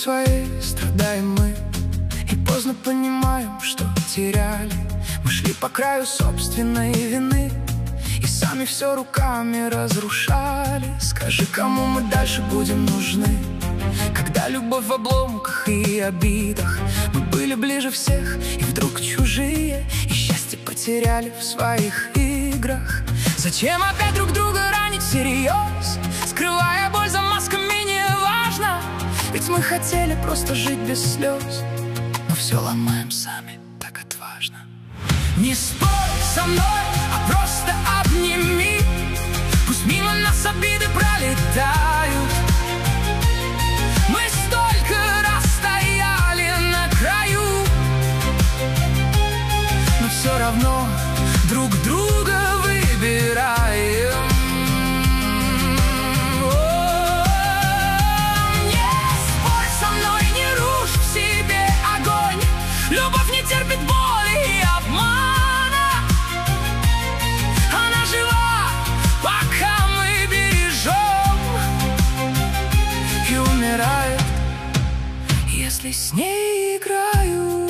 своей страдаем мы, и поздно понимаем, что теряли. Мы шли по краю собственной вины и сами все руками разрушали. Скажи, кому мы дальше будем нужны, когда любовь в обломках и обидах? Мы были ближе всех, и вдруг чужие, и счастье потеряли в своих играх. Зачем опять друг друга ранить всерьез, скрывая боль за масками, не важно? Ведь мы хотели просто жить без слез, но все ломаем сами, так отважно. Не спорь со мной, а просто обними, пусть мимо нас обиды пролетают. Мы столько раз стояли на краю, но все равно друг друга выбираем. Не спорь со мной, не рушь в себе огонь. Любовь не терпит боли и обмана. Она жива, пока мы бережем, и умирает, если с ней играют.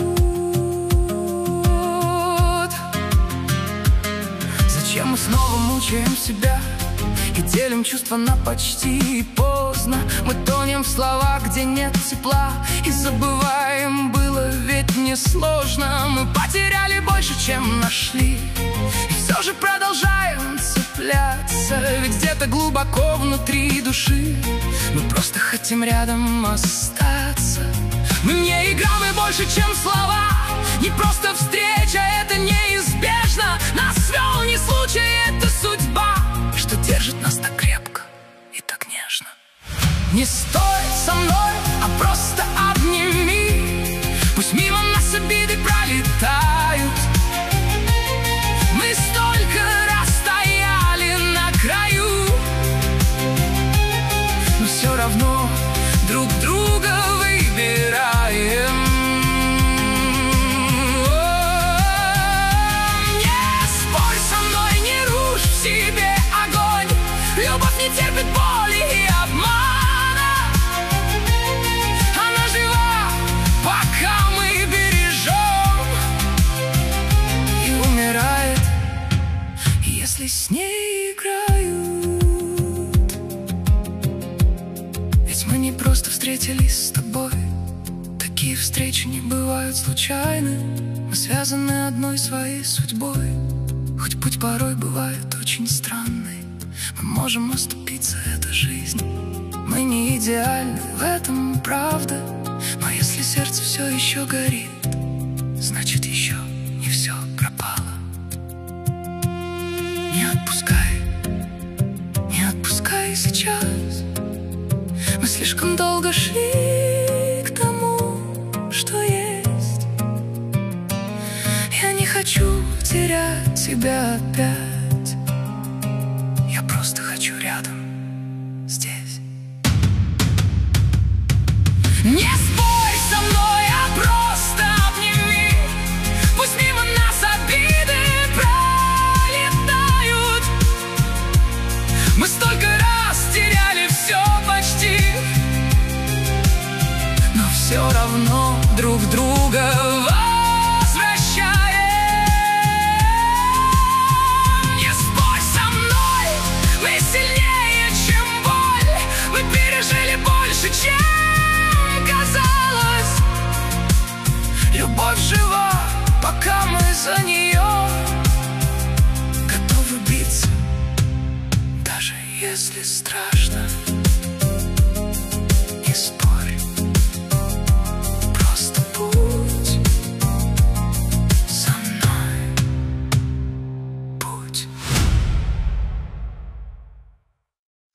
Зачем мы снова мучаем себя и делим чувства на почти, и поздно? Мы тонем в словах, где нет тепла, и забываем, было ведь несложно. Мы потеряли больше, чем нашли, и все же продолжаем цепляться. Ведь где-то глубоко внутри души мы просто хотим рядом остаться. Мы не игра, мы больше, чем слова, не просто встреча, это неизбежно. Нас свел не случай, это судьба, что держит нас так крепко и так нежно. Не стой со мной, а просто обними, пусть мимо нас обиды пролетают. Мы столько раз стояли на краю, но все равно друг друга выбираем. Не спорь со мной, не рушь в себе огонь. Любовь не терпит боли и обмана. Она жива, пока мы бережем, и умирает, если с ней играют. Ведь мы не просто встретились с тобой, такие встречи не бывают случайны. Мы связаны одной своей судьбой, хоть путь порой бывает очень странный. Мы можем оступиться, это жизнь. Мы не идеальны, в этом правда, но если сердце все еще горит, значит еще не все пропало. Не отпускай сейчас. Мы слишком долго шли к тому, что есть. Я не хочу терять тебя опять, я просто хочу рядом здесь. Не спорь со мной, а просто обними, пусть мимо нас обиды пролетают. Мы столько раз теряли все почти, но все равно друг друга возвращаем. Не спорь со мной, мы сильнее, чем боль. Мы пережили больше, чем казалось. Любовь жива, пока мы за нее готовы биться, даже если страшно.